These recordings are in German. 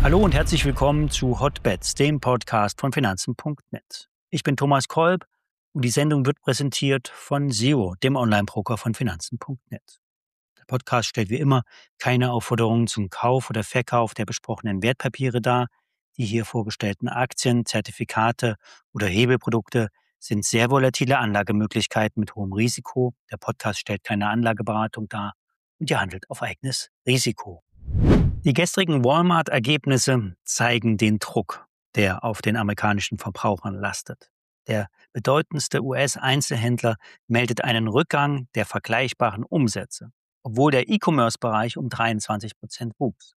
Hallo und herzlich willkommen zu Hotbets, dem Podcast von Finanzen.net. Ich bin Thomas Kolb und die Sendung wird präsentiert von Zero, dem Online-Broker von Finanzen.net. Der Podcast stellt wie immer keine Aufforderungen zum Kauf oder Verkauf der besprochenen Wertpapiere dar. Die hier vorgestellten Aktien, Zertifikate oder Hebelprodukte sind sehr volatile Anlagemöglichkeiten mit hohem Risiko. Der Podcast stellt keine Anlageberatung dar und ihr handelt auf eigenes Risiko. Die gestrigen Walmart-Ergebnisse zeigen den Druck, der auf den amerikanischen Verbrauchern lastet. Der bedeutendste US-Einzelhändler meldet einen Rückgang der vergleichbaren Umsätze, obwohl der E-Commerce-Bereich um 23% wuchs.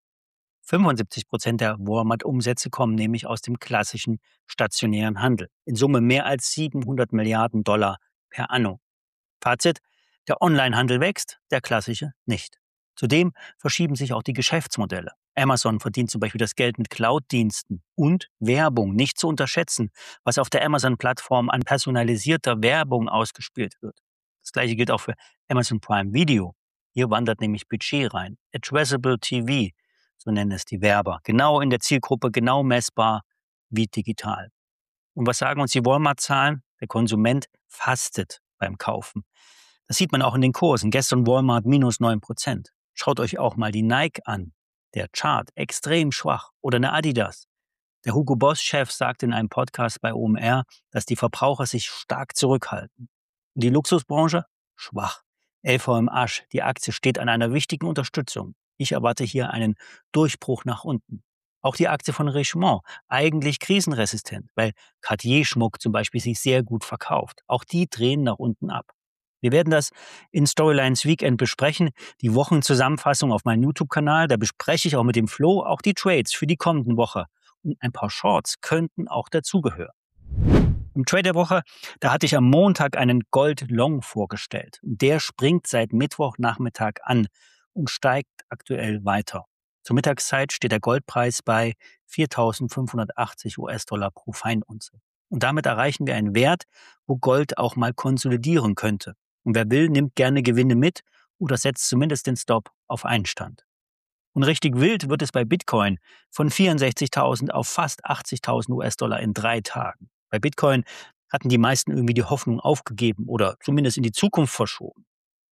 75% der Walmart-Umsätze kommen nämlich aus dem klassischen stationären Handel. In Summe mehr als 700 Milliarden Dollar per anno. Fazit: Der Onlinehandel wächst, der klassische nicht. Zudem verschieben sich auch die Geschäftsmodelle. Amazon verdient zum Beispiel das Geld mit Cloud-Diensten und Werbung, nicht zu unterschätzen, was auf der Amazon-Plattform an personalisierter Werbung ausgespielt wird. Das gleiche gilt auch für Amazon Prime Video. Hier wandert nämlich Budget rein. Addressable TV, so nennen es die Werber. Genau in der Zielgruppe, genau messbar wie digital. Und was sagen uns die Walmart-Zahlen? Der Konsument fastet beim Kaufen. Das sieht man auch in den Kursen. Gestern Walmart minus 9%. Schaut euch auch mal die Nike an. Der Chart extrem schwach. Oder eine Adidas. Der Hugo Boss-Chef sagt in einem Podcast bei OMR, dass die Verbraucher sich stark zurückhalten. Und die Luxusbranche? Schwach. LVM Asch, die Aktie steht an einer wichtigen Unterstützung. Ich erwarte hier einen Durchbruch nach unten. Auch die Aktie von Richemont, eigentlich krisenresistent, weil Cartier-Schmuck zum Beispiel sich sehr gut verkauft. Auch die drehen nach unten ab. Wir werden das in Storylines Weekend besprechen, die Wochenzusammenfassung auf meinem YouTube-Kanal. Da bespreche ich auch mit dem Flo auch die Trades für die kommende Woche. Und ein paar Shorts könnten auch dazugehören. Im Trade der Woche, da hatte ich am Montag einen Gold-Long vorgestellt. Der springt seit Mittwochnachmittag an und steigt aktuell weiter. Zur Mittagszeit steht der Goldpreis bei 4.580 US-Dollar pro Feinunze. Und damit erreichen wir einen Wert, wo Gold auch mal konsolidieren könnte. Und wer will, nimmt gerne Gewinne mit oder setzt zumindest den Stop auf Einstand. Und richtig wild wird es bei Bitcoin von 64.000 auf fast 80.000 US-Dollar in 3 Tagen. Bei Bitcoin hatten die meisten irgendwie die Hoffnung aufgegeben oder zumindest in die Zukunft verschoben.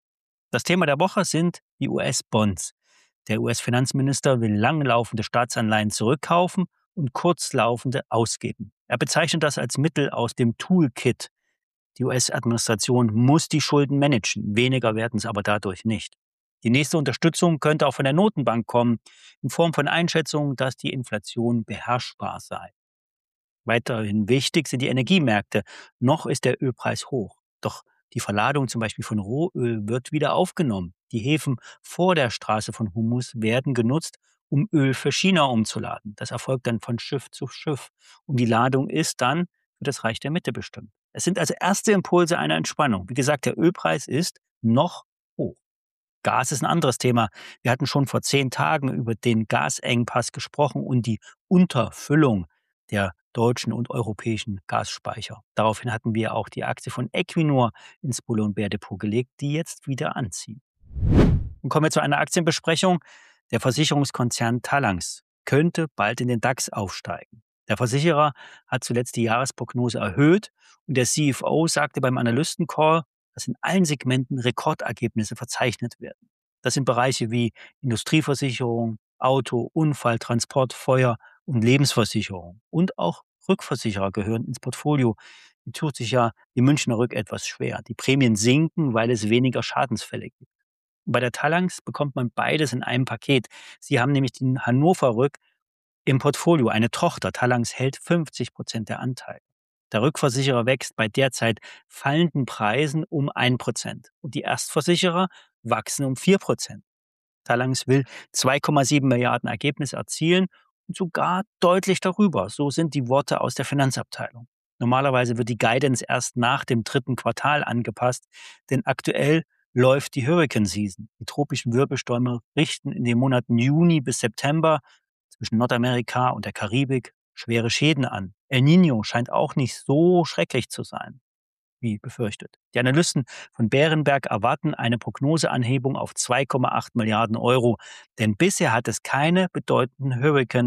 Das Thema der Woche sind die US-Bonds. Der US-Finanzminister will langlaufende Staatsanleihen zurückkaufen und kurzlaufende ausgeben. Er bezeichnet das als Mittel aus dem Toolkit. Die US-Administration muss die Schulden managen, weniger werden es aber dadurch nicht. Die nächste Unterstützung könnte auch von der Notenbank kommen, in Form von Einschätzungen, dass die Inflation beherrschbar sei. Weiterhin wichtig sind die Energiemärkte. Noch ist der Ölpreis hoch. Doch die Verladung zum Beispiel von Rohöl wird wieder aufgenommen. Die Häfen vor der Straße von Hormuz werden genutzt, um Öl für China umzuladen. Das erfolgt dann von Schiff zu Schiff. Und die Ladung ist dann für das Reich der Mitte bestimmt. Es sind also erste Impulse einer Entspannung. Wie gesagt, der Ölpreis ist noch hoch. Gas ist ein anderes Thema. Wir hatten schon vor 10 Tagen über den Gasengpass gesprochen und die Unterfüllung der deutschen und europäischen Gasspeicher. Daraufhin hatten wir auch die Aktie von Equinor ins Bull- und Bär-Depot gelegt, die jetzt wieder anziehen. Und kommen wir zu einer Aktienbesprechung. Der Versicherungskonzern Talanx könnte bald in den DAX aufsteigen. Der Versicherer hat zuletzt die Jahresprognose erhöht und der CFO sagte beim Analystencall, dass in allen Segmenten Rekordergebnisse verzeichnet werden. Das sind Bereiche wie Industrieversicherung, Auto, Unfall, Transport, Feuer und Lebensversicherung. Und auch Rückversicherer gehören ins Portfolio. Die tut sich ja die Münchner Rück etwas schwer. Die Prämien sinken, weil es weniger Schadensfälle gibt. Und bei der Talanx bekommt man beides in einem Paket. Sie haben nämlich den Hannover Rück im Portfolio, eine Tochter. Talanx hält 50% der Anteile. Der Rückversicherer wächst bei derzeit fallenden Preisen um 1% und die Erstversicherer wachsen um 4%. Talanx will 2,7 Milliarden Ergebnis erzielen und sogar deutlich darüber. So sind die Worte aus der Finanzabteilung. Normalerweise wird die Guidance erst nach dem 3. Quartal angepasst, denn aktuell läuft die Hurricane Season. Die tropischen Wirbelstürme richten in den Monaten Juni bis September zwischen Nordamerika und der Karibik schwere Schäden an. El Niño scheint auch nicht so schrecklich zu sein, wie befürchtet. Die Analysten von Berenberg erwarten eine Prognoseanhebung auf 2,8 Milliarden Euro, denn bisher hat es keine bedeutenden Hurricane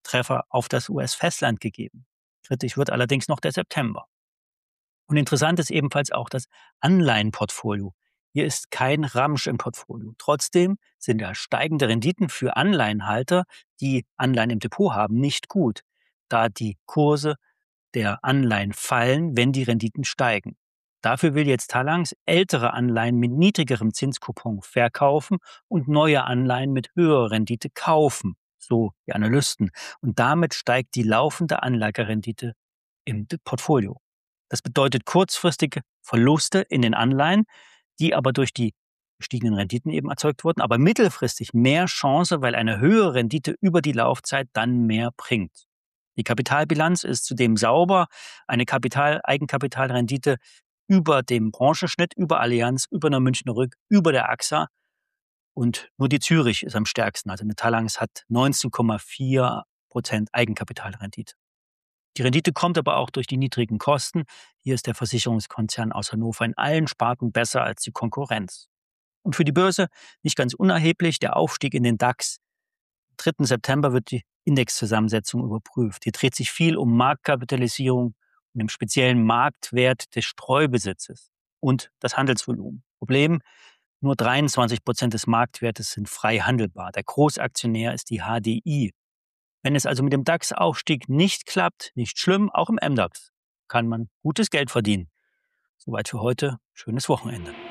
Treffer auf das US-Festland gegeben. Kritisch wird allerdings noch der September. Und interessant ist ebenfalls auch das Anleihenportfolio. Hier ist kein Ramsch im Portfolio. Trotzdem sind da steigende Renditen für Anleihenhalter, die Anleihen im Depot haben, nicht gut, da die Kurse der Anleihen fallen, wenn die Renditen steigen. Dafür will jetzt Talanx ältere Anleihen mit niedrigerem Zinskupon verkaufen und neue Anleihen mit höherer Rendite kaufen, so die Analysten. Und damit steigt die laufende Anlagerendite im Portfolio. Das bedeutet kurzfristige Verluste in den Anleihen, die aber durch die gestiegenen Renditen eben erzeugt wurden, aber mittelfristig mehr Chance, weil eine höhere Rendite über die Laufzeit dann mehr bringt. Die Kapitalbilanz ist zudem sauber, eine Eigenkapitalrendite über dem Branchenschnitt, über Allianz, über der Münchner Rück, über der AXA und nur die Zürich ist am stärksten. Also eine Talanx hat 19,4% Eigenkapitalrendite. Die Rendite kommt aber auch durch die niedrigen Kosten. Hier ist der Versicherungskonzern aus Hannover in allen Sparten besser als die Konkurrenz. Und für die Börse nicht ganz unerheblich der Aufstieg in den DAX. Am 3. September wird die Indexzusammensetzung überprüft. Hier dreht sich viel um Marktkapitalisierung und im speziellen Marktwert des Streubesitzes und das Handelsvolumen. Problem, nur 23% des Marktwertes sind frei handelbar. Der Großaktionär ist die HDI. Wenn es also mit dem DAX-Aufstieg nicht klappt, nicht schlimm, auch im MDAX kann man gutes Geld verdienen. Soweit für heute. Schönes Wochenende.